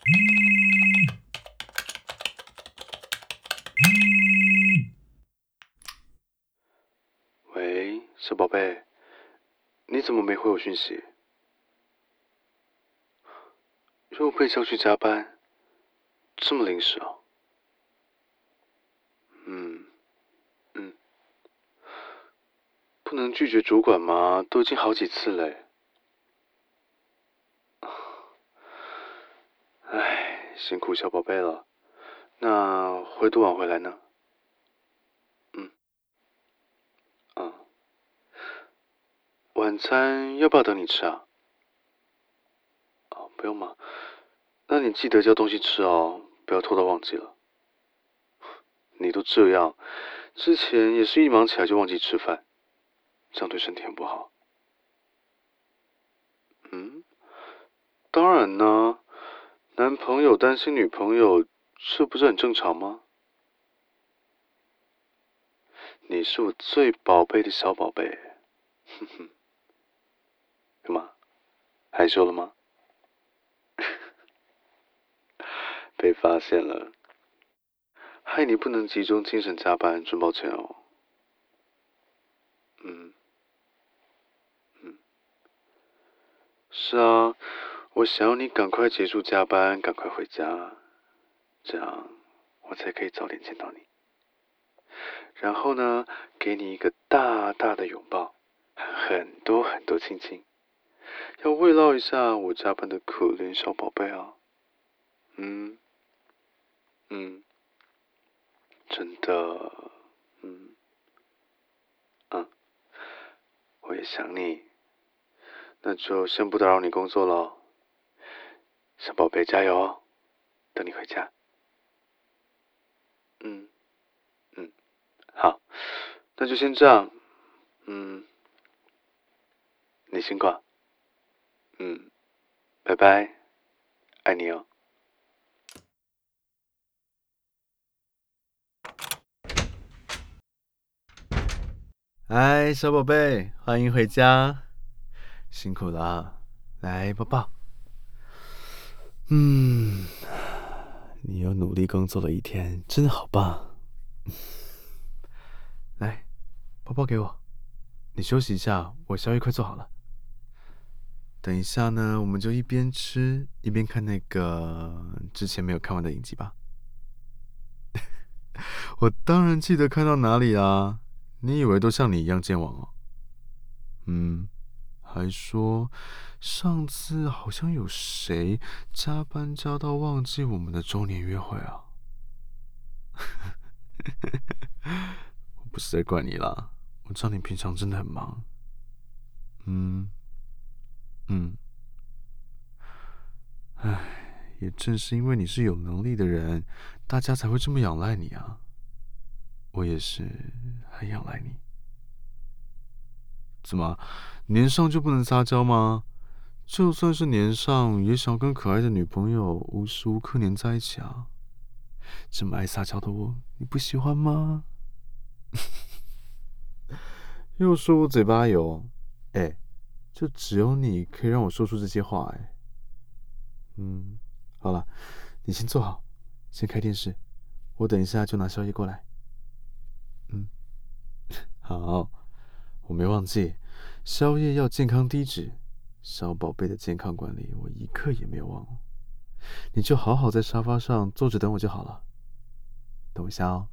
喂，小宝贝，你怎么没回我讯息？又被叫去加班，这么临时啊？嗯，不能拒绝主管吗？都已经好几次嘞。唉，辛苦小宝贝了。那会多晚回来呢？嗯嗯，晚餐要不要等你吃啊？哦，不用嘛。那你记得叫东西吃哦，不要拖到忘记了。你都这样，之前也是一忙起来就忘记吃饭，这样对身体很不好。嗯，当然呢，男朋友担心女朋友，这不是很正常吗？你是我最宝贝的小宝贝，哼哼，干嘛？害羞了吗？被发现了，害你不能集中精神加班，真抱歉哦。嗯嗯，是啊，我想要你赶快结束加班，赶快回家，这样我才可以早点见到你。然后呢，给你一个大大的拥抱，很多很多亲亲，要慰劳一下我加班的可怜小宝贝啊。嗯嗯，真的，嗯嗯，我也想你，那就先不打扰你工作了，小宝贝加油哦，等你回家。嗯嗯，好，那就先这样。嗯，你先挂。嗯，拜拜，爱你哦。 嗨，小宝贝，欢迎回家，辛苦了啊，来抱抱。你又努力工作了一天，真的好棒。来，抱抱给我。你休息一下，我宵夜快做好了。等一下呢，我们就一边吃一边看那个之前没有看完的影集吧。我当然记得看到哪里啦，你以为都像你一样健忘哦？还说上次好像有谁加班加到忘记我们的周年约会啊？我不是在怪你啦，我知道你平常真的很忙。嗯嗯，唉，也正是因为你是有能力的人，大家才会这么仰赖你啊。我也是很仰赖你。怎么，年上就不能撒娇吗？就算是年上，也想跟可爱的女朋友无时无刻黏在一起啊。这么爱撒娇的我，你不喜欢吗？又说我嘴巴油，哎，就只有你可以让我说出这些话，哎。好了，你先坐好，先开电视，我等一下就拿宵夜过来。嗯，好，我没忘记，宵夜要健康低脂，小宝贝的健康管理我一刻也没有忘哦。你就好好在沙发上坐着等我就好了。等我一下哦。